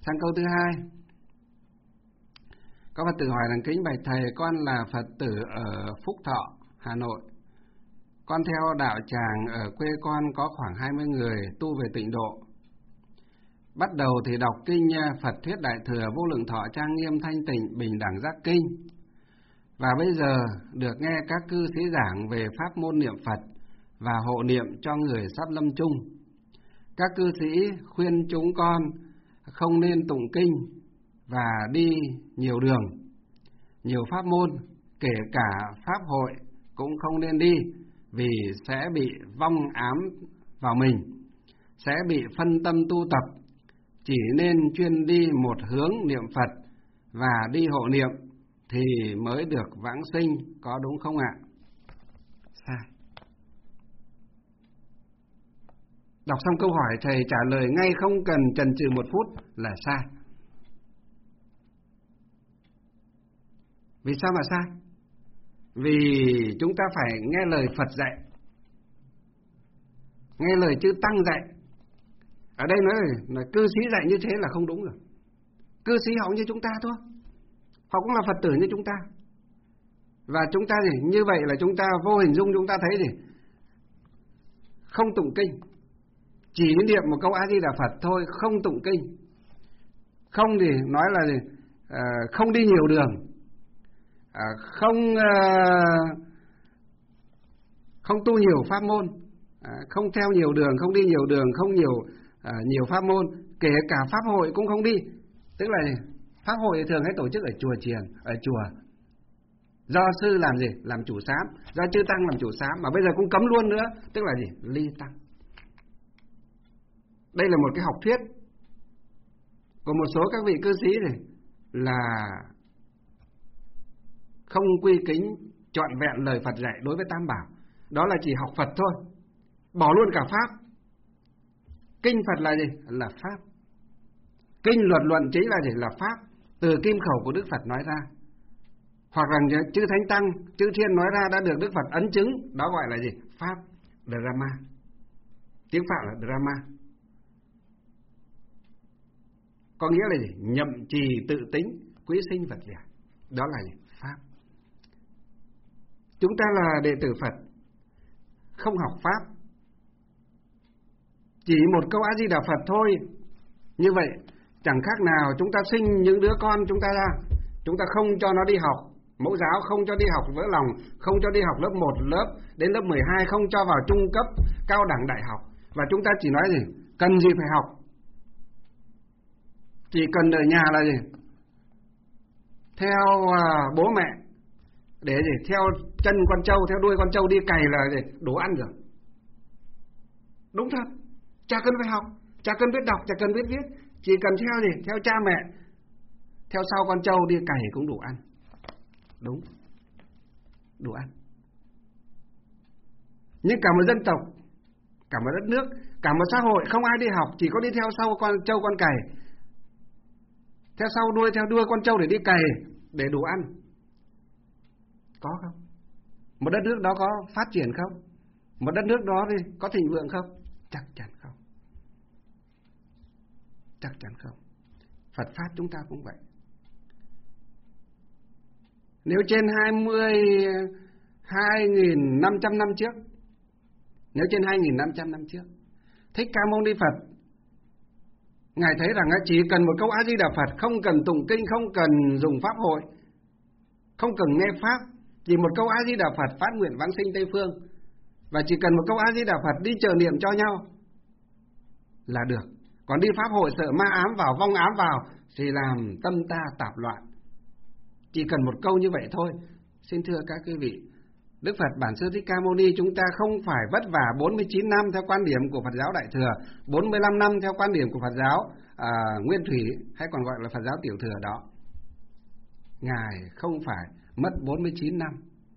Sang câu thứ hai. Có Phật tử hỏi rằng: kính bạch thầy, con là Phật tử ở Phúc Thọ, Hà Nội. Con theo đạo tràng ở quê con có khoảng 20 người tu về tịnh độ. Bắt đầu thì đọc kinh Phật Thuyết Đại Thừa, Vô Lượng Thọ, Trang Nghiêm, Thanh Tịnh, Bình Đẳng Giác Kinh. Và bây giờ được nghe các cư sĩ giảng về pháp môn niệm Phật và hộ niệm cho người sắp lâm chung. Các cư sĩ khuyên chúng con không nên tụng kinh và đi nhiều đường, nhiều pháp môn, kể cả pháp hội cũng không nên đi, vì sẽ bị vong ám vào mình, sẽ bị phân tâm tu tập, chỉ nên chuyên đi một hướng niệm Phật và đi hộ niệm thì mới được vãng sinh, có đúng không ạ? Sai. Đọc xong câu hỏi thầy trả lời ngay không cần chần chừ một phút là sai. Vì sao mà sai? Vì chúng ta phải nghe lời Phật dạy, nghe lời chư Tăng dạy. Ở đây nói là cư sĩ dạy như thế là không đúng rồi. Cư sĩ họ như chúng ta thôi, họ cũng là Phật tử như chúng ta. Và chúng ta gì? Như vậy là chúng ta vô hình dung chúng ta thấy gì? Không tụng kinh, chỉ niệm một câu A Di Đà Phật thôi, không tụng kinh. Không thì nói là gì? Không đi nhiều đường, không tu nhiều pháp môn, không theo nhiều đường, không đi nhiều đường, không nhiều pháp môn, kể cả pháp hội cũng không đi. Tức là pháp hội thường hay tổ chức ở chùa chiền, ở chùa, do sư làm gì? Làm chủ sám, do chư Tăng làm chủ sám, mà bây giờ cũng cấm luôn nữa. Tức là gì? Ly tăng. Đây là một cái học thuyết của một số các vị cư sĩ này, là không quy kính trọn vẹn lời Phật dạy đối với Tam Bảo. Đó là chỉ học Phật thôi, bỏ luôn cả Pháp. Kinh Phật là gì? Là Pháp. Kinh luật luận chính là gì? Là Pháp, từ kim khẩu của Đức Phật nói ra. Hoặc là chư Thánh Tăng, chư Thiên nói ra đã được Đức Phật ấn chứng. Đó gọi là gì? Pháp, Drama. Tiếng Phạm là Drama. Có nghĩa là gì? Nhậm trì tự tính, quý sinh Phật giả. Đó là gì? Pháp. Chúng ta là đệ tử Phật, không học Pháp, chỉ một câu A Di Đà Phật thôi. Như vậy chẳng khác nào chúng ta sinh những đứa con chúng ta ra, chúng ta không cho nó đi học mẫu giáo, không cho đi học vỡ lòng, không cho đi học lớp 1, lớp đến lớp 12, không cho vào trung cấp, cao đẳng, đại học. Và chúng ta chỉ nói gì? Cần gì phải học, chỉ cần ở nhà là gì? Theo bố mẹ, để gì? Theo chân con trâu, theo đuôi con trâu đi cày là gì? Đủ ăn rồi. Đúng thật, chả cần phải học, chả cần biết đọc, chả cần biết viết, chỉ cần theo gì? Theo cha mẹ, theo sau con trâu đi cày cũng đủ ăn. Đúng, đủ ăn. Nhưng cả một dân tộc, cả một đất nước, cả một xã hội không ai đi học, chỉ có đi theo sau con trâu con cày, theo sau theo đuôi con trâu để đi cày, để đủ ăn. Có không? Một đất nước đó có phát triển không? Một đất nước đó thì có thịnh vượng không? Chắc chắn không. Chắc chắn không. Phật Pháp chúng ta cũng vậy. Nếu trên 2.500 năm trước, nếu trên 2.500 năm trước, Thích Ca Mâu Ni Phật, Ngài thấy rằng chỉ cần một câu A Di Đà Phật, không cần tụng kinh, không cần dùng pháp hội, không cần nghe pháp, chỉ một câu A Di Đà Phật phát nguyện vãng sinh Tây Phương, và chỉ cần một câu A Di Đà Phật đi trợ niệm cho nhau là được. Còn đi pháp hội sợ ma ám vào, vong ám vào thì làm tâm ta tạp loạn. Chỉ cần một câu như vậy thôi. Xin thưa các quý vị, Đức Phật Bản Sư Thích Ca Mâu Ni chúng ta không phải vất vả 49 năm theo quan điểm của Phật giáo Đại Thừa, 45 năm theo quan điểm của Phật giáo Nguyên Thủy, hay còn gọi là Phật giáo Tiểu Thừa đó. Ngài không phải mất 49 năm.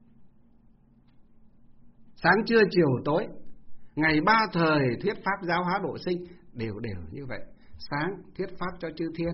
Sáng trưa chiều tối, ngày 3 thời thuyết pháp giáo hóa độ sinh, đều như vậy. Sáng thuyết pháp cho chư thiên,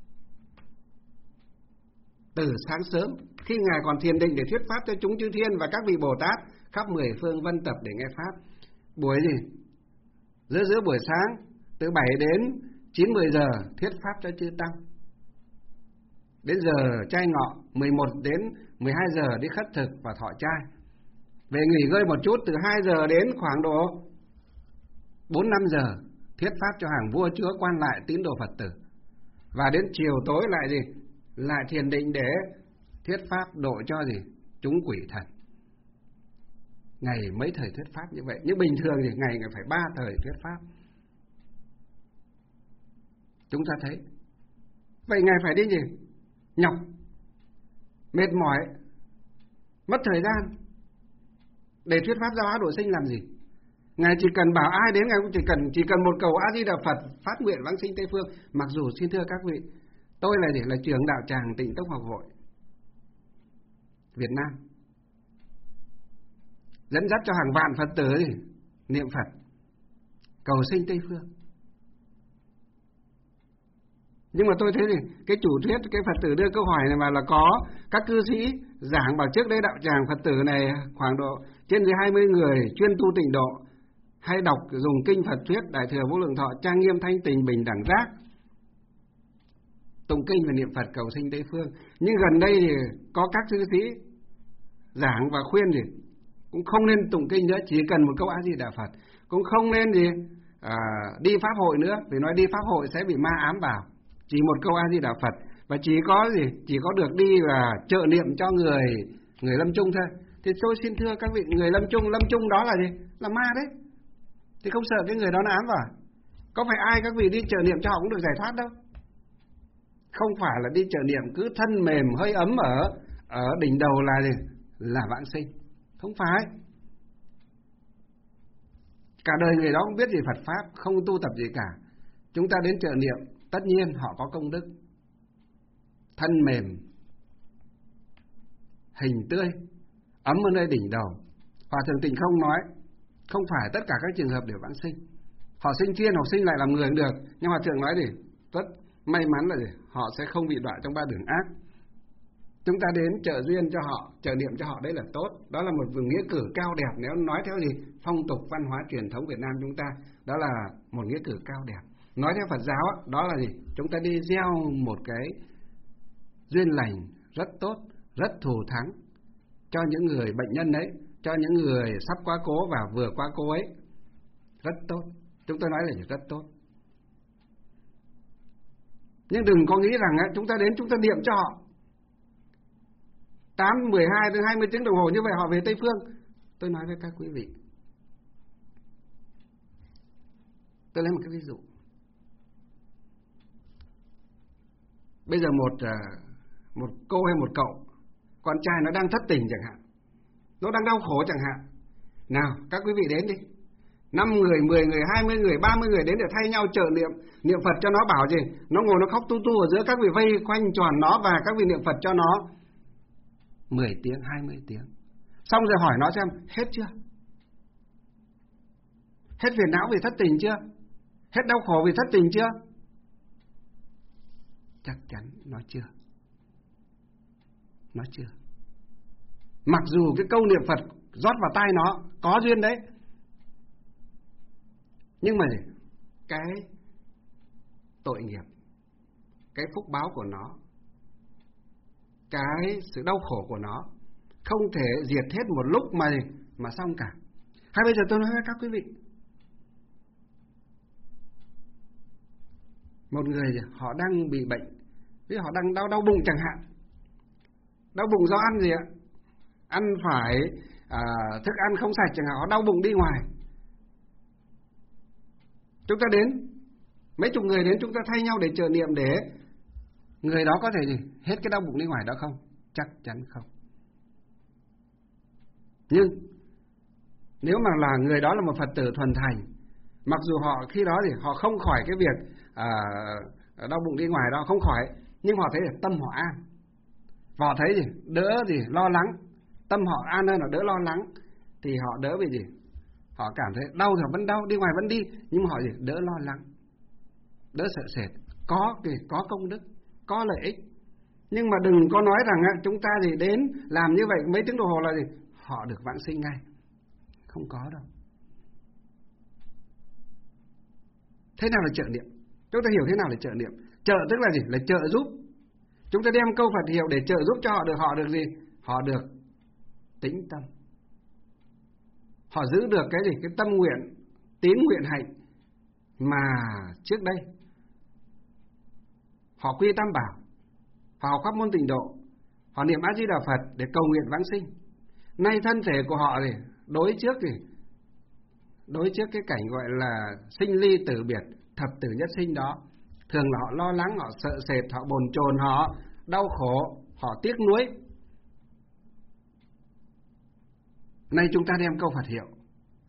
từ sáng sớm khi Ngài còn thiền định để thuyết pháp cho chúng chư thiên và các vị Bồ Tát khắp 10 phương vân tập để nghe pháp. Buổi gì? Giữa buổi sáng từ 7 đến 9-10 giờ thuyết pháp cho chư tăng. Đến giờ chay ngọ 11 đến 12 giờ đi khất thực và thọ chay. Về nghỉ ngơi một chút từ 2 giờ đến khoảng độ 4-5 giờ thuyết pháp cho hàng vua chúa quan lại tín đồ Phật tử. Và đến chiều tối lại gì? Lại thiền định để thuyết pháp độ cho gì? Chúng quỷ thần. Ngày mấy thời thuyết pháp như vậy. Nhưng bình thường thì ngày phải 3 thời thuyết pháp. Chúng ta thấy. Vậy Ngài phải đi gì? Nhọc, mệt mỏi, mất thời gian để thuyết pháp giáo hóa độ sinh làm gì? Ngài chỉ cần bảo ai đến, Ngài cũng chỉ cần một cầu A Di Đà Phật phát nguyện vãng sinh Tây Phương. Mặc dù xin thưa các vị, tôi là gì? Là trưởng đạo tràng Tịnh Tông Học Hội Việt Nam, dẫn dắt cho hàng vạn Phật tử niệm Phật cầu sinh Tây Phương. Nhưng mà tôi thấy thì cái chủ thuyết, cái Phật tử đưa câu hỏi này mà là có các cư sĩ giảng bảo trước đây đạo tràng Phật tử này khoảng độ trên dưới 20 người chuyên tu tịnh độ, hay đọc dùng kinh Phật thuyết Đại thừa Vô Lượng Thọ trang nghiêm thanh tình bình đẳng giác, tụng kinh và niệm Phật cầu sinh Tây Phương. Nhưng gần đây thì có các cư sĩ giảng và khuyên thì cũng không nên tụng kinh nữa, chỉ cần một câu A Di Đà Phật, cũng không nên đi pháp hội nữa, vì nói đi pháp hội sẽ bị ma ám vào. Chỉ một câu A Di Đà Phật, và chỉ có được đi và trợ niệm cho người lâm chung thôi. Thì tôi xin thưa các vị, người lâm chung đó là gì? Là ma đấy. Thì không sợ cái người đó nó ám vào. Có phải ai các vị đi trợ niệm cho họ cũng được giải thoát đâu. Không phải là đi trợ niệm cứ thân mềm hơi ấm ở đỉnh đầu là gì? Là vãng sinh. Không phải. Cả đời người đó không biết gì Phật pháp, không tu tập gì cả. Chúng ta đến trợ niệm, tất nhiên họ có công đức. Thân mềm, hình tươi, ấm ở nơi đỉnh đầu. Hòa Thượng Tịnh Không nói, không phải tất cả các trường hợp đều vãng sinh. Họ sinh thiên, họ sinh lại làm người cũng được. Nhưng Hòa Thượng nói rất may mắn là họ sẽ không bị đọa trong 3 đường ác. Chúng ta đến trợ duyên cho họ, trợ niệm cho họ, đấy là tốt. Đó là một nghĩa cử cao đẹp. Nếu nói theo phong tục văn hóa truyền thống Việt Nam chúng ta, đó là một nghĩa cử cao đẹp. Nói theo Phật giáo, đó là chúng ta đi gieo một cái duyên lành rất tốt, rất thù thắng cho những người bệnh nhân ấy, cho những người sắp quá cố và vừa quá cố ấy. Rất tốt. Chúng tôi nói là rất tốt. Nhưng đừng có nghĩ rằng chúng ta đến chúng ta niệm cho họ 8, 12 đến 20 tiếng đồng hồ như vậy họ về Tây Phương. Tôi nói với các quý vị, tôi lấy một cái ví dụ. Bây giờ một cô hay một cậu, con trai nó đang thất tình chẳng hạn, nó đang đau khổ chẳng hạn. Nào, các quý vị đến đi. 5 người, 10 người, 20 người, 30 người đến để thay nhau trợ niệm Phật cho nó, bảo gì? Nó ngồi nó khóc tu tu ở giữa, các vị vây quanh tròn nó và các vị niệm Phật cho nó 10 tiếng, 20 tiếng. Xong rồi hỏi nó xem, hết chưa? Hết phiền não vì thất tình chưa? Hết đau khổ vì thất tình chưa? Chắc chắn nó chưa. Nó chưa. Mặc dù cái câu niệm Phật rót vào tai nó có duyên đấy, nhưng mà cái tội nghiệp, cái phúc báo của nó, cái sự đau khổ của nó không thể diệt hết một lúc mà xong cả. Hay bây giờ tôi nói với các quý vị, một người họ đang bị bệnh, ví dụ họ đang đau bụng chẳng hạn. Đau bụng do ăn gì ạ? Ăn phải thức ăn không sạch chẳng hạn, họ đau bụng đi ngoài. Chúng ta đến, mấy chục người đến, chúng ta thay nhau để trợ niệm để người đó có thể hết cái đau bụng đi ngoài đó không? Chắc chắn không. Nhưng nếu mà là người đó là một Phật tử thuần thành, mặc dù họ khi đó thì họ không khỏi cái việc đau bụng đi ngoài đó, không khỏi, nhưng họ thấy tâm họ an. Và họ thấy đỡ lo lắng, tâm họ an hơn, họ đỡ lo lắng, thì họ đỡ vì họ cảm thấy đau thì họ vẫn đau, đi ngoài vẫn đi, nhưng mà họ đỡ lo lắng, đỡ sợ sệt, có công đức, có lợi ích. Nhưng mà đừng có nói rằng chúng ta đến làm như vậy mấy tiếng đồng hồ là họ được vãng sinh ngay. Không có đâu. Thế nào là trợ niệm? Chúng ta hiểu thế nào là trợ niệm? Trợ tức là gì? Là trợ giúp. Chúng ta đem câu Phật hiệu để trợ giúp cho họ được gì? Họ được tĩnh tâm. Họ giữ được cái gì? Cái tâm nguyện, tín nguyện hạnh mà trước đây họ quy tam bảo, họ học pháp môn tịnh độ, họ niệm A Di Đà Phật để cầu nguyện vãng sinh. Nay thân thể của họ thì đối trước cái cảnh gọi là sinh ly tử biệt, thập tử nhất sinh đó, thường là họ lo lắng, họ sợ sệt, họ bồn chồn, họ đau khổ, họ tiếc nuối. Nay chúng ta đem câu Phật hiệu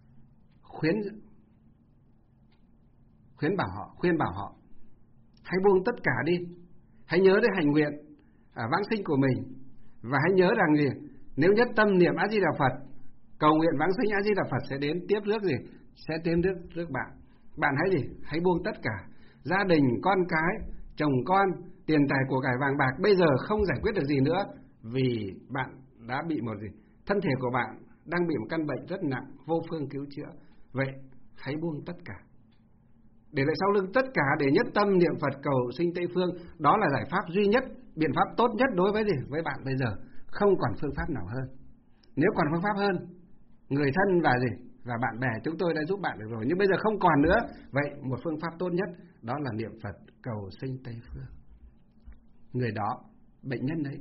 khuyên bảo họ hãy buông tất cả đi, hãy nhớ đến hành nguyện vãng sinh của mình, và hãy nhớ rằng gì? Nếu nhất tâm niệm A Di Đà Phật, cầu nguyện vãng sinh, A Di Đà Phật sẽ đến tiếp rước gì? Sẽ tiếp rước bạn. Bạn hãy gì? Hãy buông tất cả, gia đình, con cái, chồng con, tiền tài của cải vàng bạc bây giờ không giải quyết được gì nữa, vì bạn đã bị một gì? Thân thể của bạn đang bị một căn bệnh rất nặng, vô phương cứu chữa. Vậy hãy buông tất cả, để lại sau lưng tất cả, để nhất tâm niệm Phật cầu sinh Tây Phương. Đó là giải pháp duy nhất, biện pháp tốt nhất đối với gì? Với bạn bây giờ. Không còn phương pháp nào hơn. Nếu còn phương pháp hơn, người thân và gì? Và bạn bè chúng tôi đã giúp bạn được rồi, nhưng bây giờ không còn nữa. Vậy một phương pháp tốt nhất đó là niệm Phật cầu sinh Tây Phương. Người đó, bệnh nhân đấy,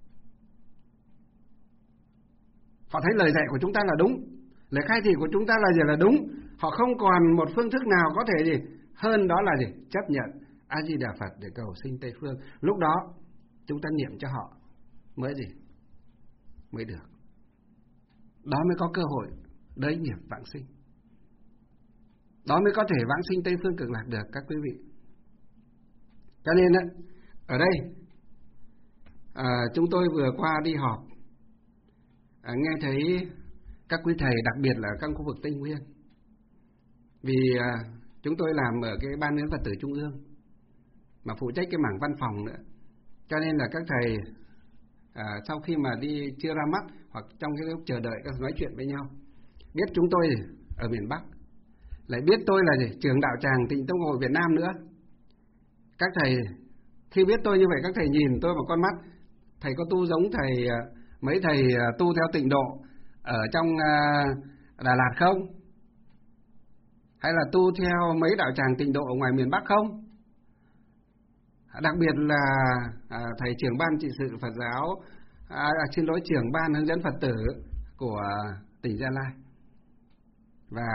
họ thấy lời dạy của chúng ta là đúng, lời khai thị của chúng ta là gì? Là đúng. Họ không còn một phương thức nào có thể gì hơn đó là gì? Chấp nhận A Di Đà Phật để cầu sinh Tây Phương. Lúc đó chúng ta niệm cho họ mới gì? Mới được. Đó mới có cơ hội đới nghiệp vãng sinh. Đó mới có thể vãng sinh Tây Phương Cực Lạc được các quý vị. Cho nên ở đây chúng tôi vừa qua đi họp, nghe thấy các quý thầy, đặc biệt là các khu vực Tây Nguyên, vì chúng tôi làm ở cái Ban Huấn Phật tử Trung ương mà phụ trách cái mảng văn phòng nữa, cho nên là các thầy sau khi mà đi chưa ra mắt hoặc trong cái lúc chờ đợi các nói chuyện với nhau, biết chúng tôi ở miền Bắc, lại biết tôi là gì? Trưởng đạo tràng Tịnh Tông Hội Việt Nam nữa. Các thầy khi biết tôi như vậy, các thầy nhìn tôi bằng con mắt, thầy có tu giống thầy mấy thầy tu theo tịnh độ ở trong Đà Lạt không? Hay là tu theo mấy đạo tràng tịnh độ ở ngoài miền Bắc không? Đặc biệt là thầy trưởng ban trị sự Phật giáo, trưởng ban hướng dẫn Phật tử của tỉnh Gia Lai, và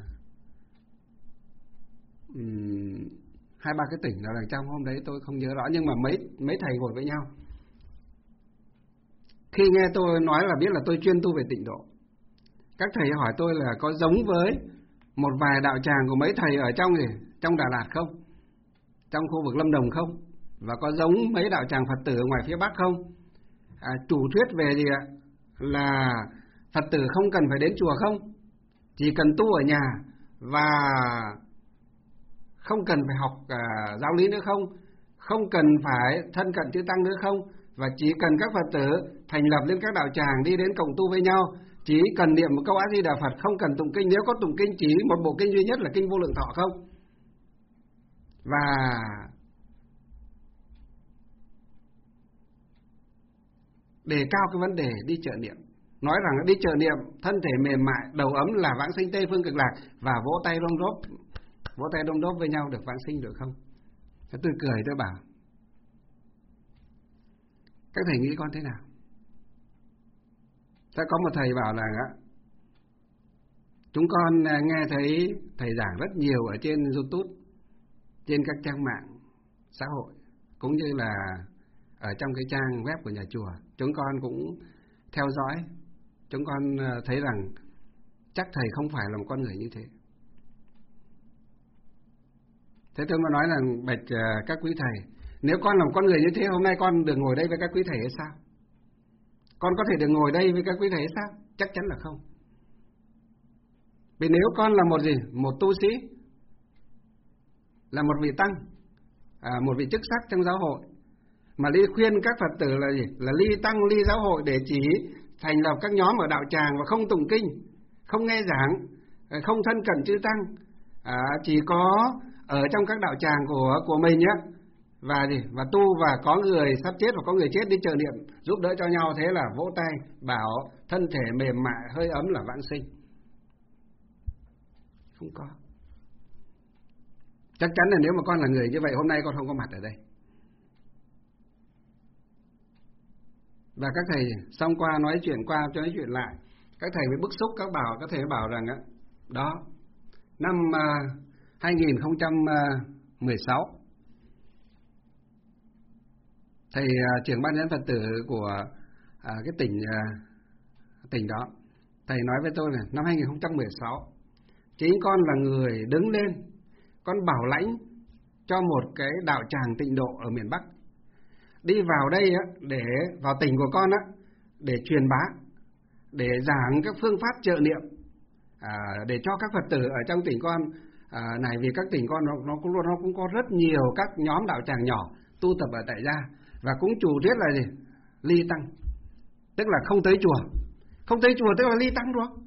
2-3 cái tỉnh nào đằng trong, hôm đấy tôi không nhớ rõ, nhưng mà mấy thầy ngồi với nhau. Khi nghe tôi nói là biết là tôi chuyên tu về tịnh độ. Các thầy hỏi tôi là có giống với một vài đạo tràng của mấy thầy ở trong Đà Lạt không? Trong khu vực Lâm Đồng không? Và có giống mấy đạo tràng Phật tử ở ngoài phía Bắc không? Chủ thuyết về gì ạ? Là Phật tử không cần phải đến chùa không? Chỉ cần tu ở nhà và không cần phải học giáo lý nữa không? Không cần phải thân cận chư tăng nữa không? Và chỉ cần các Phật tử thành lập lên các đạo tràng, đi đến cộng tu với nhau, chỉ cần niệm một câu A Di Đà Phật, không cần tụng kinh, nếu có tụng kinh chỉ một bộ kinh duy nhất là kinh Vô Lượng Thọ không? Và đề cao cái vấn đề đi chợ niệm, nói rằng đi chợ niệm thân thể mềm mại, đầu ấm là vãng sinh Tây Phương Cực Lạc, và vỗ tay đôm đốp với nhau được vãng sinh được không? Tôi cười, tôi bảo các thầy nghĩ con thế nào? Có một thầy bảo là chúng con nghe thấy thầy giảng rất nhiều ở trên YouTube, trên các trang mạng xã hội, cũng như là ở trong cái trang web của nhà chùa. Chúng con cũng theo dõi, chúng con thấy rằng chắc thầy không phải là một con người như thế. Thế tôi mới nói là bạch các quý thầy, nếu con là một con người như thế, hôm nay con được ngồi đây với các quý thầy hay sao? Con có thể được ngồi đây với các quý thầy hay sao? Chắc chắn là không. Vì nếu con là một gì? Một tu sĩ, là một vị tăng, một vị chức sắc trong giáo hội, mà đi khuyên các Phật tử là gì? Là ly tăng, ly giáo hội để chỉ thành lập các nhóm ở đạo tràng và không tụng kinh, không nghe giảng, không thân cận chư tăng, chỉ có ở trong các đạo tràng của mình nhé, và tu, và có người sắp chết và có người chết đi trợ niệm giúp đỡ cho nhau, thế là vỗ tay bảo thân thể mềm mại hơi ấm là vãng sinh. Không có. Chắc chắn là nếu mà con là người như vậy, hôm nay con không có mặt ở đây. Và các thầy xong qua nói chuyện qua cho nói chuyện lại, các thầy mới bức xúc, các thầy bảo rằng đó, năm 2016, thầy trưởng ban dẫn Phật tử của cái tỉnh đó, thầy nói với tôi là năm 2016 chính con là người đứng lên, con bảo lãnh cho một cái đạo tràng tịnh độ ở miền Bắc đi vào đây để vào tỉnh của con để truyền bá, để giảng các phương pháp trợ niệm, để cho các Phật tử ở trong tỉnh con này, vì các tỉnh con nó cũng có rất nhiều các nhóm đạo tràng nhỏ tu tập ở tại gia, và cũng chủ thuyết là ly tăng, tức là không tới chùa tức là ly tăng được,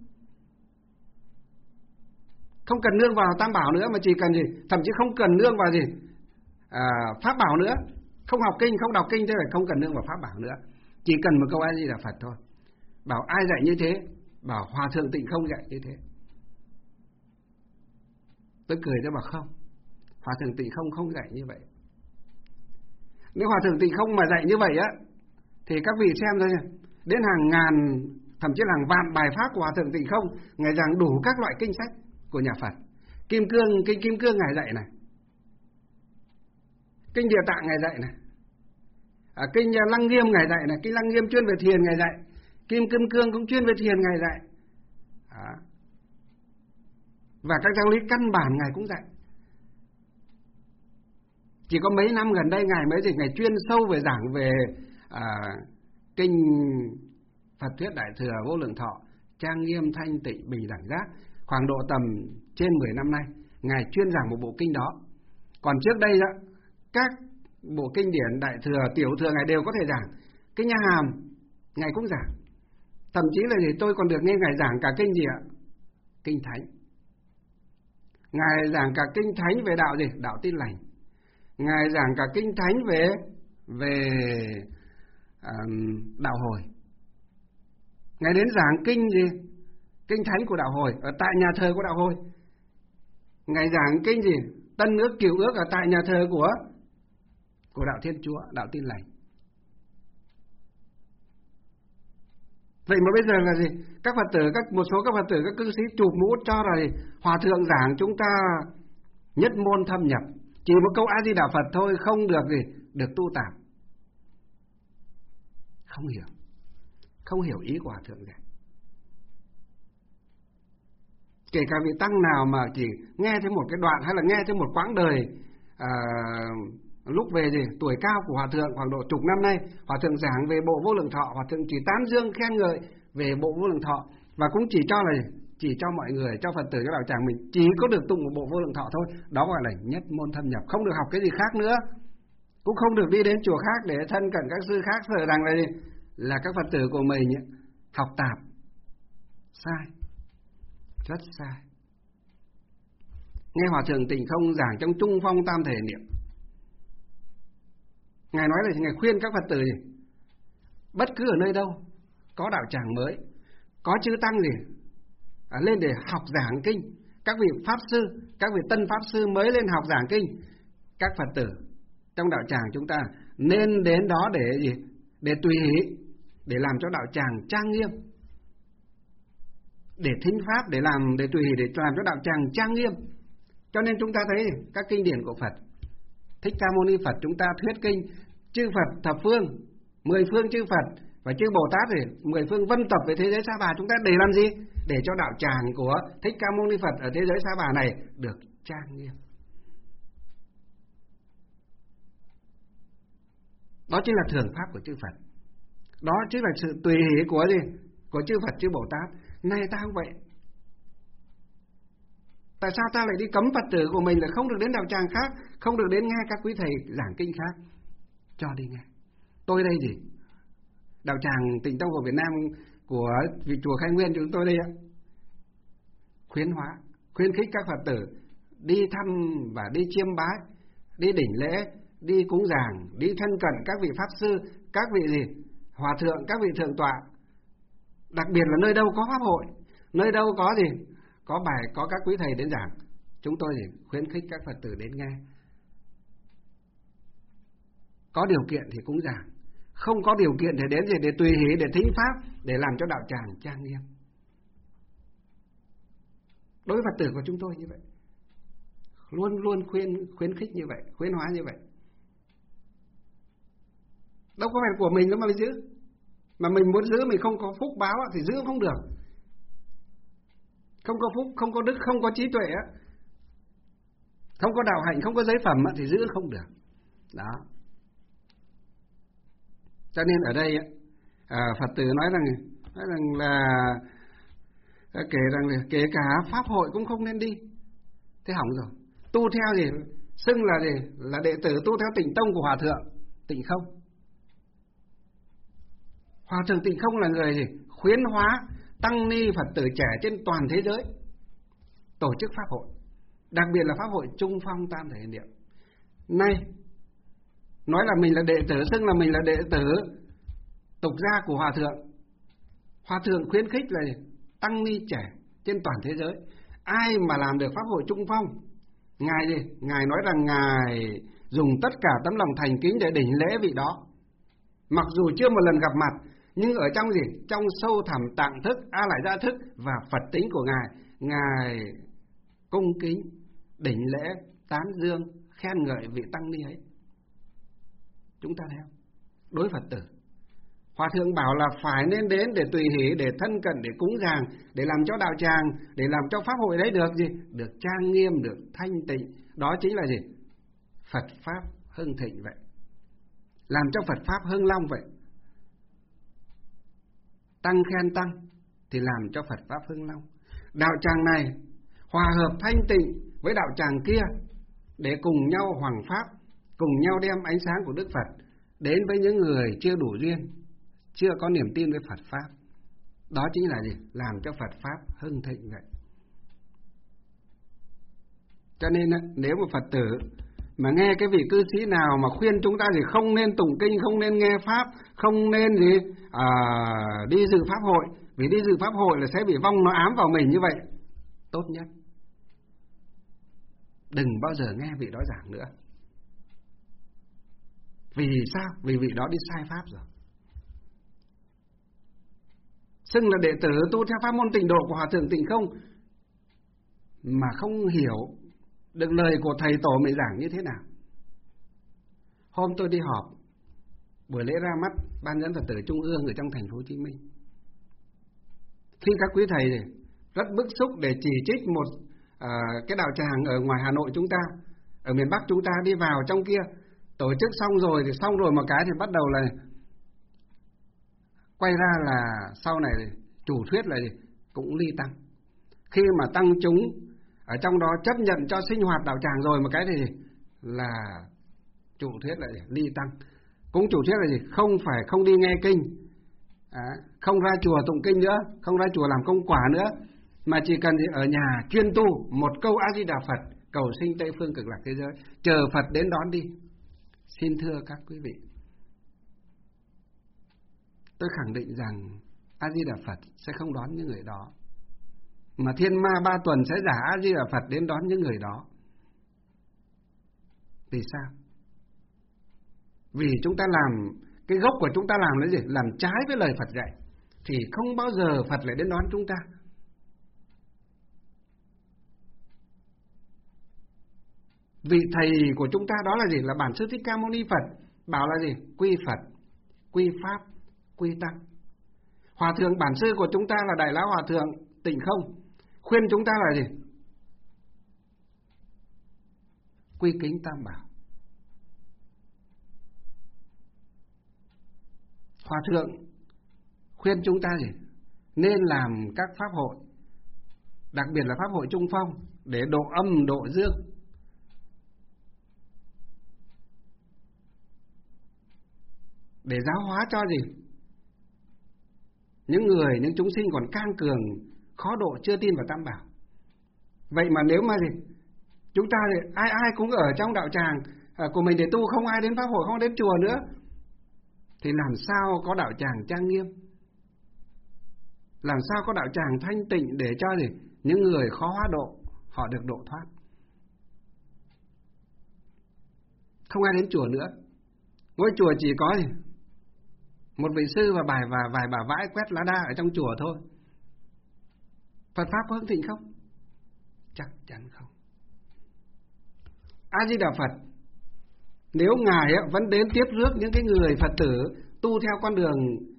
không cần nương vào tam bảo nữa, mà chỉ cần thậm chí không cần nương vào pháp bảo nữa, không học kinh, không đọc kinh, thế là không cần nương vào pháp bảo nữa, chỉ cần một câu A Di Đà Phật thôi. Bảo ai dạy như thế? Bảo Hòa Thượng Tịnh Không dạy như thế. Tôi cười, tôi bảo không, Hòa Thượng Tịnh Không dạy như vậy. Nếu Hòa Thượng Tịnh Không mà dạy như vậy thì các vị xem thôi, đến hàng ngàn, thậm chí là hàng vạn bài pháp của Hòa Thượng Tịnh Không, Ngài giảng đủ các loại kinh sách của nhà Phật. Kinh Kim Cương Ngài dạy này, Kinh Địa Tạng Ngài dạy này, Kinh Lăng Nghiêm Ngài dạy này, Kinh Lăng Nghiêm chuyên về thiền Ngài dạy, Kim Cương cũng chuyên về thiền Ngài dạy, và các giáo lý căn bản Ngài cũng dạy. Chỉ có mấy năm gần đây Ngài mới Ngài chuyên sâu về giảng về kinh Phật Thuyết Đại Thừa Vô Lượng Thọ, trang nghiêm thanh tịnh bình đẳng giác. Khoảng độ tầm trên 10 năm nay Ngài chuyên giảng một bộ kinh đó. Còn trước đây các bộ kinh điển Đại Thừa, Tiểu Thừa Ngài đều có thể giảng. Kinh Nha Hàm Ngài cũng giảng. Thậm chí là tôi còn được nghe Ngài giảng cả kinh Kinh Thánh. Ngài giảng cả kinh Thánh về đạo đạo Tin Lành. Ngài giảng cả kinh Thánh về đạo hồi. Ngài đến giảng kinh Kinh Thánh của đạo hồi ở tại nhà thờ của đạo hồi. Ngài giảng kinh Tân Ước Cựu Ước ở tại nhà thờ của đạo Thiên Chúa, đạo Tin Lành. Vậy mà bây giờ là các Phật tử, một số các Phật tử, các cư sĩ chụp mũ cho là Hòa Thượng giảng chúng ta nhất môn thâm nhập, chỉ một câu A Di Đà Phật thôi, không được được tu tạp. Không hiểu ý của Hòa Thượng dạy. Kể cả vị tăng nào mà chỉ nghe thấy một cái đoạn hay là nghe thấy một quãng đời lúc về tuổi cao của Hòa Thượng, khoảng độ chục năm nay Hòa Thượng giảng về bộ Vô Lượng Thọ, Hòa Thượng chỉ tán dương khen ngợi về bộ Vô Lượng Thọ, và cũng chỉ cho mọi người, cho Phật tử, cho đạo tràng mình chỉ có được tụng một bộ Vô Lượng Thọ thôi. Đó gọi là nhất môn thâm nhập, không được học cái gì khác nữa, cũng không được đi đến chùa khác để thân cận các sư khác, sợ rằng là các Phật tử của mình học tạp. Sai, rất sai. Nghe Hòa Thượng Tịnh Không giảng trong Trung Phong Tam Thể Niệm, Ngài nói là Ngài khuyên các Phật tử bất cứ ở nơi đâu có đạo tràng mới, có chư tăng lên để học giảng kinh. Các vị pháp sư, các vị tân pháp sư mới lên học giảng kinh, các Phật tử trong đạo tràng chúng ta nên đến đó để tùy hỷ, để làm cho đạo tràng trang nghiêm, để thính pháp, để tùy hỷ, để làm cho đạo tràng trang nghiêm. Cho nên chúng ta thấy các kinh điển của Phật, Thích Ca Mâu Ni Phật chúng ta thuyết kinh chư Phật thập phương, 10 phương chư Phật và chư Bồ Tát 10 phương vân tập về thế giới Sa Bà, chúng ta để làm gì? Để cho đạo tràng của Thích Ca Mâu Ni Phật ở thế giới Sa Bà này được trang nghiêm. Đó chính là thường pháp của chư Phật. Đó chính là sự tùy hỷ của chư Phật chư Bồ Tát. Nay ta không vậy. Tại sao ta lại đi cấm Phật tử của mình là không được đến đạo tràng khác, không được đến nghe các quý thầy giảng kinh khác? Cho đi nghe. Tôi đây đạo tràng Tịnh Tông của Việt Nam của vị chùa Khai Nguyên chúng tôi đây khuyến khích các Phật tử đi thăm và đi chiêm bái, đi đỉnh lễ, đi cúng dường, đi thân cận các vị pháp sư, các vị hòa thượng, các vị thượng tọa. Đặc biệt là nơi đâu có pháp hội, nơi đâu có có các quý thầy đến giảng, chúng tôi khuyến khích các Phật tử đến nghe. Có điều kiện thì cúng dường, không có điều kiện thì đến để tùy hỷ, để thính pháp, để làm cho đạo tràng trang nghiêm. Đối với Phật tử của chúng tôi như vậy, luôn luôn khuyến khích như vậy, khuyến hóa như vậy. Đâu có phải của mình đâu mà mình giữ. Mà mình muốn giữ, mình không có phúc báo thì giữ không được. Không có phúc, không có đức, không có trí tuệ, không có đạo hạnh, không có giới phẩm thì giữ không được. Đó. Cho nên ở đây Phật tử nói rằng là kể cả pháp hội cũng không nên đi. Thế hỏng rồi. Tu theo xưng là đệ tử tu theo Tịnh Tông của Hòa thượng Tịnh Không. Hòa thượng Tịnh Không là người khuyến hóa tăng ni Phật tử trẻ trên toàn thế giới tổ chức pháp hội, đặc biệt là pháp hội Trung Phong Tam Thể Hiện Niệm. Nay nói là mình là đệ tử, xưng là mình là đệ tử tục gia của Hòa thượng. Hòa thượng khuyến khích là tăng ni trẻ trên toàn thế giới, ai mà làm được pháp hội Trung Phong, Ngài nói rằng Ngài dùng tất cả tấm lòng thành kính để đỉnh lễ vị đó. Mặc dù chưa một lần gặp mặt, nhưng ở trong sâu thẳm tạng thức, a lại gia thức và Phật tính của Ngài cung kính đỉnh lễ, tán dương, khen ngợi vị tăng ni ấy. Chúng ta theo đối Phật tử, Hòa thượng bảo là phải nên đến để tùy hỷ, để thân cận, để cúng dường, để làm cho đạo tràng, để làm cho pháp hội đấy được trang nghiêm, được thanh tịnh. Đó chính là Phật pháp hưng thịnh vậy, làm cho Phật pháp hưng long vậy. Tăng khen tăng thì làm cho Phật pháp hưng long. Đạo tràng này hòa hợp thanh tịnh với đạo tràng kia để cùng nhau hoằng pháp, cùng nhau đem ánh sáng của Đức Phật đến với những người chưa đủ duyên, chưa có niềm tin với Phật pháp. Đó chính là làm cho Phật pháp hưng thịnh vậy. Cho nên nếu một Phật tử mà nghe cái vị cư sĩ nào mà khuyên chúng ta không nên tụng kinh, không nên nghe pháp, không nên đi dự pháp hội, vì đi dự pháp hội là sẽ bị vong nó ám vào mình như vậy, tốt nhất đừng bao giờ nghe vị đó giảng nữa. Vì sao? Vì vị đó đi sai pháp rồi. Xưng là đệ tử tu theo pháp môn Tịnh Độ của Hòa thượng Tịnh Không mà không hiểu được lời của thầy tổ mình giảng như thế nào. Hôm tôi đi họp buổi lễ ra mắt Ban dẫn Phật tử Trung ương ở trong thành phố Hồ Chí Minh, khi các quý thầy rất bức xúc để chỉ trích một cái đạo tràng ở ngoài Hà Nội chúng ta, ở miền Bắc chúng ta đi vào trong kia tổ chức xong rồi một cái thì bắt đầu là quay ra là sau này chủ thuyết là cũng ly tăng. Khi mà tăng chúng ở trong đó chấp nhận cho sinh hoạt đạo tràng rồi một cái thì là chủ thuyết là ly tăng. Cũng chủ thuyết là không đi nghe kinh, không ra chùa tụng kinh nữa, không ra chùa làm công quả nữa, mà chỉ cần ở nhà chuyên tu một câu A Di Đà Phật, cầu sinh Tây phương cực lạc thế giới, chờ Phật đến đón đi. Xin thưa các quý vị, tôi khẳng định rằng A Di Đà Phật sẽ không đón những người đó, mà thiên ma 3 tuần sẽ giả A Di Đà Phật đến đón những người đó. Vì sao? Vì chúng ta làm, cái gốc của chúng ta làm là gì? Làm trái với lời Phật dạy, thì không bao giờ Phật lại đến đón chúng ta. Vị thầy của chúng ta đó là gì? Là Bản Sư Thích Ca Mâu Ni Phật, bảo là gì? Quy Phật, quy Pháp, quy Tăng. Hòa thượng Bản Sư của chúng ta là Đại Lão Hòa thượng Tịnh Không, khuyên chúng ta là gì? Quy kính Tam Bảo. Hòa thượng khuyên chúng ta gì? Nên làm các pháp hội, đặc biệt là pháp hội Trung Phong, để độ âm độ dương, để giáo hóa cho gì? Những chúng sinh còn can cường, khó độ, chưa tin vào Tam Bảo. Vậy mà nếu mà gì? Chúng ta thì ai ai cũng ở trong đạo tràng của mình để tu, không ai đến pháp hội, không đến chùa nữa, thì làm sao có đạo tràng trang nghiêm, làm sao có đạo tràng thanh tịnh để cho gì những người khó hóa độ họ được độ thoát. Không ai đến chùa nữa, ngôi chùa chỉ có gì một vị sư và vài bà vãi quét lá đa ở trong chùa thôi. Phật pháp có hưng thịnh không? Chắc chắn không. A Di Đà Phật nếu ngài vẫn đến tiếp rước những cái người Phật tử tu theo con đường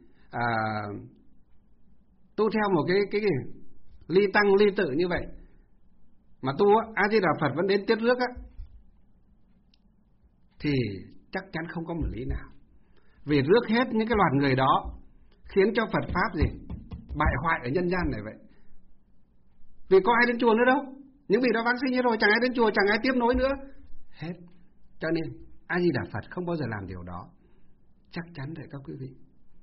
tu theo một cái ly tăng ly tự như vậy mà tu A Di Đà Phật vẫn đến tiếp rước thì chắc chắn không có một lý nào. Vì rước hết những cái loạt người đó khiến cho Phật pháp gì bại hoại ở nhân gian này vậy. Vì có ai đến chùa nữa đâu, những vị đó vãng sinh rồi, chẳng ai đến chùa, chẳng ai tiếp nối nữa hết. Cho nên A Di Đà Phật không bao giờ làm điều đó, chắc chắn đấy các quý vị.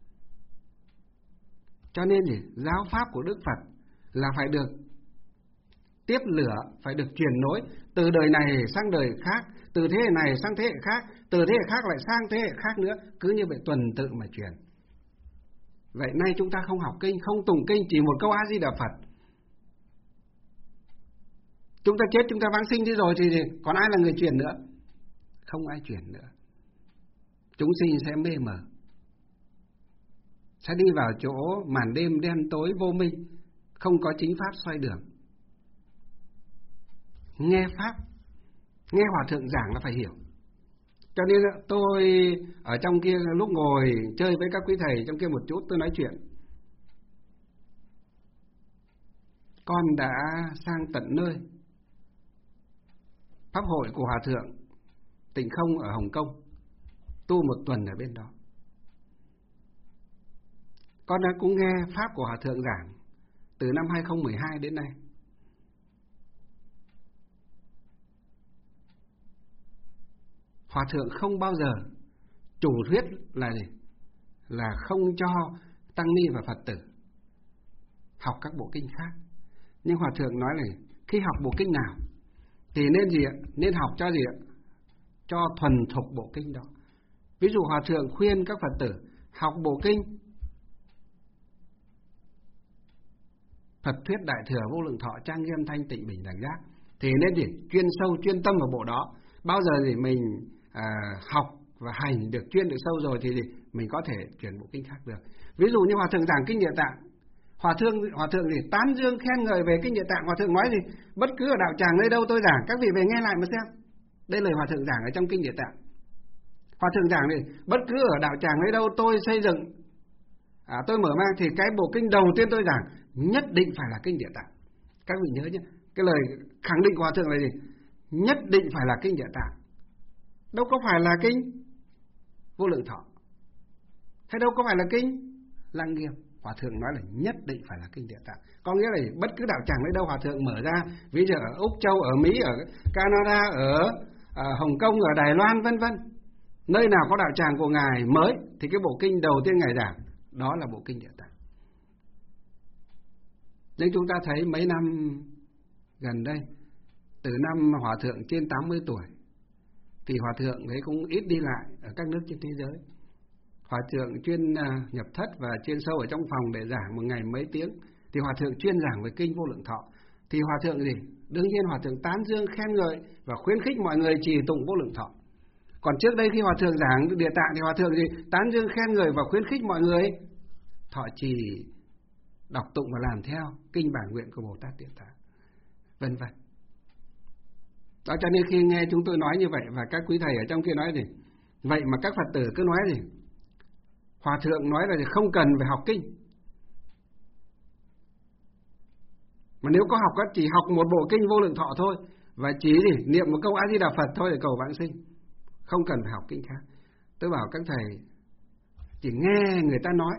Cho nên gì giáo pháp của Đức Phật là phải được tiếp lửa, phải được truyền nối từ đời này sang đời khác, từ thế hệ này sang thế hệ khác, từ thế hệ khác lại sang thế hệ khác nữa, cứ như vậy tuần tự mà truyền. Vậy nay chúng ta không học kinh, không tụng kinh, chỉ một câu A Di Đà Phật, chúng ta chết, chúng ta vãng sinh đi rồi thì còn ai là người truyền nữa? Không ai truyền nữa. Chúng sinh sẽ mê mờ, sẽ đi vào chỗ màn đêm đen tối vô minh, không có chính pháp xoay đường. Nghe pháp, nghe hòa thượng giảng là phải hiểu. Cho nên tôi ở trong kia lúc ngồi chơi với các quý thầy trong kia một chút, tôi nói chuyện. Con đã sang tận nơi pháp hội của hòa thượng Tịnh Không ở Hồng Kông, tu một tuần ở bên đó. Con đã cũng nghe pháp của hòa thượng giảng từ năm 2012 đến nay. Hòa thượng không bao giờ chủ thuyết là gì? Là không cho tăng ni và Phật tử học các bộ kinh khác. Nhưng hòa thượng nói là khi học bộ kinh nào thì nên gì ạ? Nên học cho gì ạ? Cho thuần thục bộ kinh đó. Ví dụ hòa thượng khuyên các Phật tử học bộ kinh Phật thuyết Đại Thừa Vô Lượng Thọ Trang Nghiêm Thanh Tịnh Bình Đẳng Giác thì nên gì? Chuyên sâu, chuyên tâm vào bộ đó. Bao giờ thì mình học và hành được chuyên được sâu rồi thì gì? Mình có thể chuyển bộ kinh khác được. Ví dụ như hòa thượng giảng kinh Địa Tạng, hòa thượng thì tán dương khen ngợi về kinh Địa Tạng. Hòa thượng nói gì? Bất cứ ở đạo tràng nơi đâu tôi giảng, các vị về nghe lại mà xem. Đây là lời hòa thượng giảng ở trong kinh Địa Tạng. Hòa thượng giảng thì bất cứ ở đạo tràng nơi đâu tôi xây dựng, tôi mở mang thì cái bộ kinh đầu tiên tôi giảng nhất định phải là kinh Địa Tạng. Các vị nhớ nhé, cái lời khẳng định của hòa thượng là gì? Nhất định phải là kinh Địa Tạng, đâu có phải là kinh Vô Lượng Thọ, hay đâu có phải là kinh Lăng Nghiêm. Hòa thượng nói là nhất định phải là kinh Địa Tạng. Có nghĩa là bất cứ đạo tràng nơi đâu hòa thượng mở ra, ví dụ ở Úc Châu, ở Mỹ, ở Canada, ở Hồng Kông, ở Đài Loan vân vân, nơi nào có đạo tràng của ngài mới thì cái bộ kinh đầu tiên ngài giảng đó là bộ kinh Địa Tạng. Nhưng chúng ta thấy mấy năm gần đây, từ năm hòa thượng trên 80 tuổi thì hòa thượng ấy cũng ít đi lại ở các nước trên thế giới. Hòa thượng chuyên nhập thất và chuyên sâu ở trong phòng để giảng một ngày mấy tiếng. Thì hòa thượng chuyên giảng về kinh Vô Lượng Thọ. Thì hòa thượng gì? Đương nhiên hòa thượng tán dương khen ngợi và khuyến khích mọi người trì tụng Vô Lượng Thọ. Còn trước đây khi hòa thượng giảng Địa Tạng thì hòa thượng gì? Tán dương khen ngợi và khuyến khích mọi người thọ trì, đọc tụng và làm theo kinh bản nguyện của Bồ Tát Địa Tạng, vân vân. Đó, cho nên khi nghe chúng tôi nói như vậy và các quý thầy ở trong kia nói gì? Vậy mà các Phật tử cứ nói gì? Hòa thượng nói là không cần phải học kinh, mà nếu có học chỉ học một bộ kinh Vô Lượng Thọ thôi, và chỉ gì niệm một câu A Di Đà Phật thôi để cầu vãng sinh, không cần phải học kinh khác. Tôi bảo các thầy chỉ nghe người ta nói.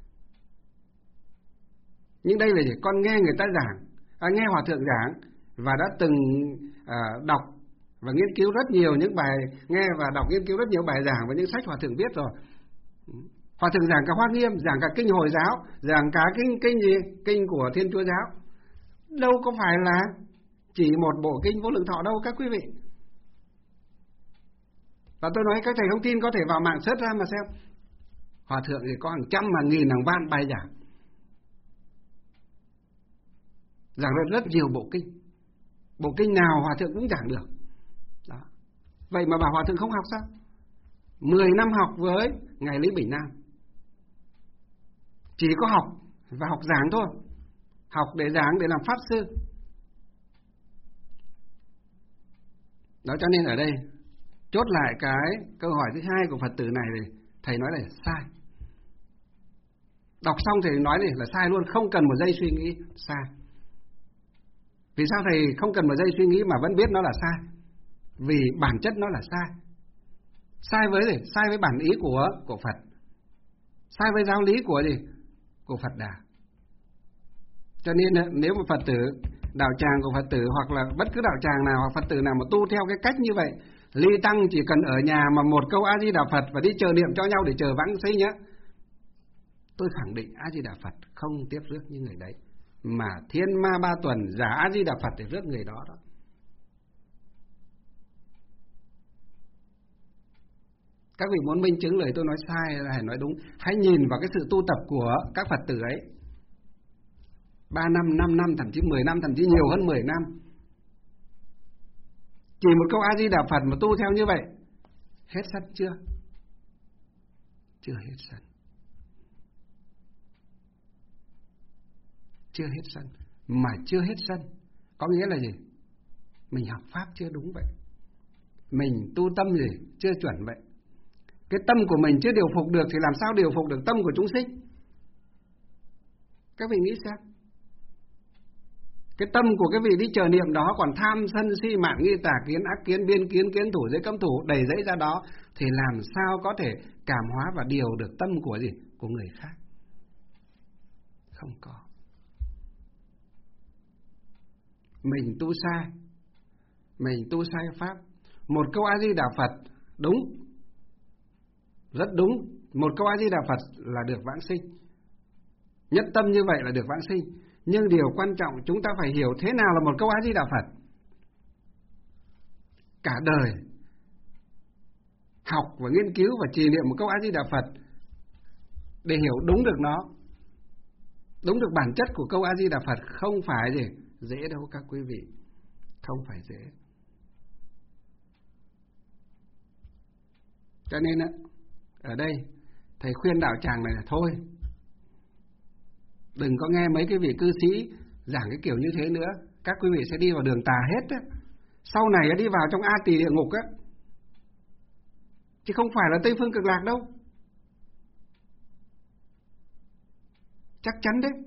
Nhưng đây là gì? Con nghe người ta giảng, nghe hòa thượng giảng và đã từng đọc và nghiên cứu rất nhiều những bài, nghe và đọc nghiên cứu rất nhiều bài giảng và những sách hòa thượng viết rồi. Hòa thượng giảng cả Hoa Nghiêm, giảng cả kinh Hồi giáo, giảng cả kinh gì? Kinh của Thiên Chúa giáo. Đâu có phải là chỉ một bộ kinh Vô Lượng Thọ đâu các quý vị. Và tôi nói các thầy không tin có thể vào mạng search ra mà xem. Hòa thượng thì có hàng trăm, hàng nghìn, hàng vạn bài giảng. Giảng rất nhiều bộ kinh. Bộ kinh nào Hòa thượng cũng giảng được. Đó. Vậy mà bảo Hòa thượng không học sao? 10 năm học với Ngài Lý Bình Nam. Chỉ có học và học giảng thôi. Học để giảng, để làm pháp sư. Đó, cho nên ở đây chốt lại cái câu hỏi thứ hai của Phật tử này thì thầy nói là sai. Đọc xong thầy nói là sai luôn, không cần một giây suy nghĩ, sai. Vì sao thầy không cần một giây suy nghĩ mà vẫn biết nó là sai? Vì bản chất nó là sai. Sai với gì? Sai với bản ý của Phật. Sai với giáo lý của gì? Của Phật Đà. Cho nên nếu mà Phật tử, đạo tràng của Phật tử hoặc là bất cứ đạo tràng nào hoặc Phật tử nào mà tu theo cái cách như vậy, ly tăng chỉ cần ở nhà mà một câu A Di Đà Phật và đi chờ niệm cho nhau để chờ vãng sinh nhé, tôi khẳng định A Di Đà Phật không tiếp rước như người đấy, mà thiên ma ba tuần giả A Di Đà Phật để rước người đó. Các vị muốn minh chứng lời tôi nói sai hay nói đúng, hãy nhìn vào cái sự tu tập của các Phật tử ấy. 3 năm, 5 năm, thậm chí 10 năm, thậm chí nhiều hơn 10 năm. Chỉ một câu A Di Đà Phật mà tu theo như vậy, hết sân chưa? Chưa hết sân. Chưa hết sân. Mà chưa hết sân có nghĩa là gì? Mình học pháp chưa đúng vậy. Mình tu tâm gì? Chưa chuẩn vậy. Cái tâm của mình chưa điều phục được thì làm sao điều phục được tâm của chúng sinh? Các vị nghĩ xem. Cái tâm của cái vị đi chờ niệm đó còn tham sân si mạng nghi tà kiến ác kiến biên kiến kiến thủ giới cấm thủ đầy dẫy ra đó, thì làm sao có thể cảm hóa và điều được tâm của gì? Của người khác. Không có. Mình tu sai. Mình tu sai pháp. Một câu A Di Đà Phật đúng, rất đúng. Một câu A Di Đà Phật là được vãng sinh. Nhất tâm như vậy là được vãng sinh. Nhưng điều quan trọng chúng ta phải hiểu thế nào là một câu A Di Đà Phật. Cả đời học và nghiên cứu và trì niệm một câu A Di Đà Phật để hiểu đúng được nó, đúng được bản chất của câu A Di Đà Phật không phải gì dễ đâu các quý vị. Không phải dễ. Cho nên ở đây thầy khuyên đạo tràng này là thôi, đừng có nghe mấy cái vị cư sĩ giảng cái kiểu như thế nữa. Các quý vị sẽ đi vào đường tà hết á. Sau này đi vào trong A Tỳ địa ngục á, chứ không phải là Tây Phương Cực Lạc đâu. Chắc chắn đấy.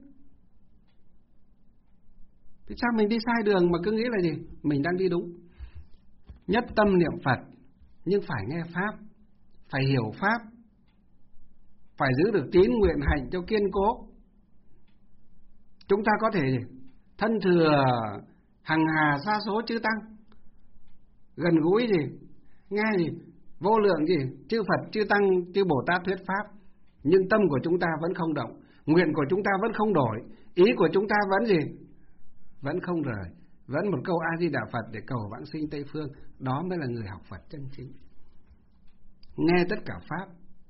Thì sao mình đi sai đường mà cứ nghĩ là gì? Mình đang đi đúng. Nhất tâm niệm Phật, nhưng phải nghe Pháp, phải hiểu Pháp, phải giữ được tín nguyện hạnh cho kiên cố. Chúng ta có thể thân thừa hằng hà sa số chư tăng, gần gũi nghe vô lượng chư Phật, chư Tăng, chư Bồ Tát thuyết Pháp, nhưng tâm của chúng ta vẫn không động, nguyện của chúng ta vẫn không đổi, ý của chúng ta vẫn vẫn không rời, vẫn một câu A Di Đà Phật để cầu vãng sinh Tây Phương. Đó mới là người học Phật chân chính. Nghe tất cả Pháp,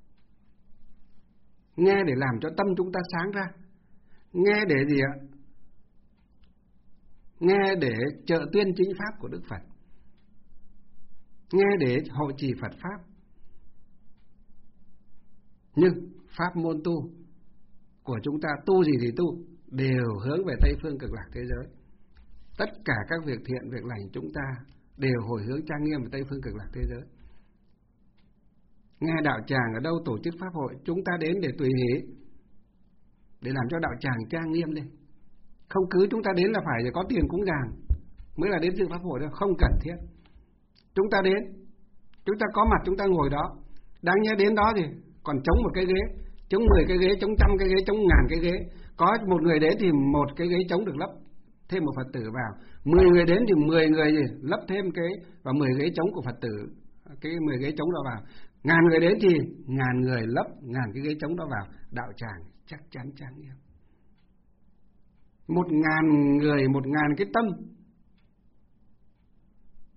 nghe để làm cho tâm chúng ta sáng ra, nghe để gì ạ? Nghe để trợ tuyên chính Pháp của Đức Phật, nghe để hộ trì Phật Pháp. Nhưng Pháp môn tu của chúng ta, tu gì thì tu, đều hướng về Tây Phương Cực Lạc thế giới. Tất cả các việc thiện, việc lành chúng ta đều hồi hướng trang nghiêm về Tây Phương Cực Lạc thế giới. Nghe đạo tràng ở đâu tổ chức pháp hội, chúng ta đến để tùy hỷ, để làm cho đạo tràng trang nghiêm lên. Không cứ chúng ta đến là phải có tiền cúng dường mới là đến dự pháp hội đâu, không cần thiết. Chúng ta đến, chúng ta có mặt, chúng ta ngồi đó. Đáng nhẽ đến đó thì còn chống một cái ghế, chống 10 cái ghế, chống 100 cái ghế, chống 1000 cái ghế. Có một người đến thì một cái ghế chống được lấp thêm một Phật tử vào. 10 người đến thì 10 người lấp thêm cái và 10 ghế chống của Phật tử, cái 10 ghế chống đó vào. 1000 người đến thì 1000 người lấp 1000 cái ghế chống đó vào. Đạo tràng chắc chắn trang nghiêm. 1000 người, 1000 cái tâm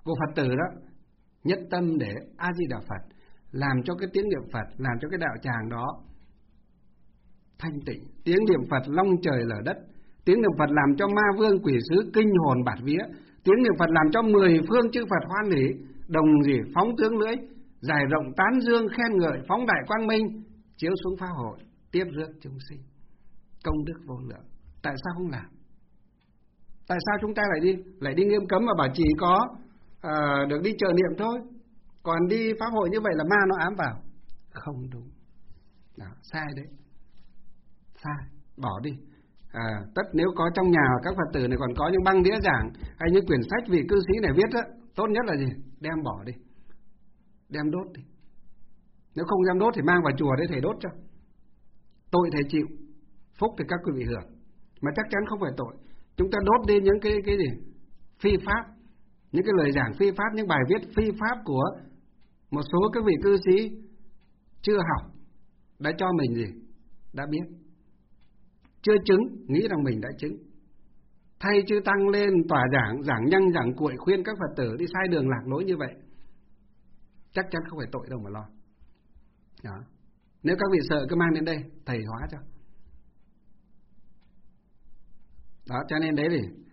của Phật tử đó, nhất tâm để A Di Đà Phật, làm cho cái tiếng niệm Phật, làm cho cái đạo tràng đó thanh tịnh. Tiếng niệm Phật long trời lở đất, tiếng niệm Phật làm cho ma vương quỷ sứ kinh hồn bạt vía, tiếng niệm Phật làm cho 10 phương chư Phật hoan hỷ, đồng gì phóng tướng lưỡi, giải rộng tán dương khen ngợi, phóng đại quang minh, chiếu xuống pháp hội, tiếp rước chúng sinh, công đức vô lượng. Tại sao không làm? Tại sao chúng ta lại đi nghiêm cấm mà bảo chỉ có được đi chợ niệm thôi, còn đi pháp hội như vậy là ma nó ám vào? Không đúng. Đó, sai đấy, sai, bỏ đi. Tất nếu có trong nhà các Phật tử này còn có những băng đĩa giảng hay những quyển sách vị cư sĩ này viết đó, tốt nhất là gì? Đem bỏ đi, đem đốt đi. Nếu không đem đốt thì mang vào chùa để thầy đốt cho. Tội thầy chịu, phúc thì các quý vị hưởng, mà chắc chắn không phải tội. Chúng ta đốt đi những cái gì phi pháp, những cái lời giảng phi pháp, những bài viết phi pháp của một số các vị cư sĩ chưa học, đã cho mình gì? Đã biết. Chưa chứng, nghĩ rằng mình đã chứng. Thay chư tăng lên tòa giảng nhanh giảng cuội khuyên các Phật tử đi sai đường lạc lối như vậy, chắc chắn không phải tội đâu mà lo. Đó. Nếu các vị sợ cứ mang đến đây, thầy hóa cho. Đó, cho nên đấy thì